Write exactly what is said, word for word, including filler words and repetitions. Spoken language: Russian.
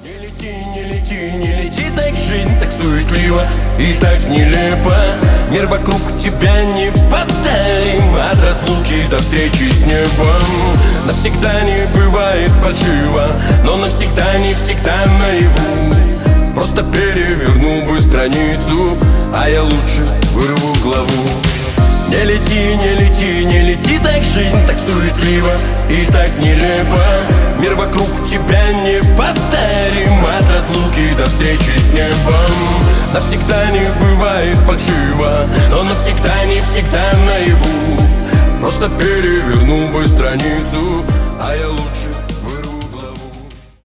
Не лети, не лети, не лети, так жизнь так суетливо и так нелепо. Мир вокруг тебя неповторим, от разлуки до встречи с небом. Навсегда не бывает фальшиво, но навсегда не всегда наяву. Просто переверну бы страницу, а я лучше вырву главу. Не лети, не лети, не лети, так жизнь так суетлива и так нелепо. Мир вокруг тебя неповторим, от разлуки до встречи с небом. Навсегда не бывает фальшиво, но навсегда не всегда наяву. Просто переверну бы страницу, а я лучше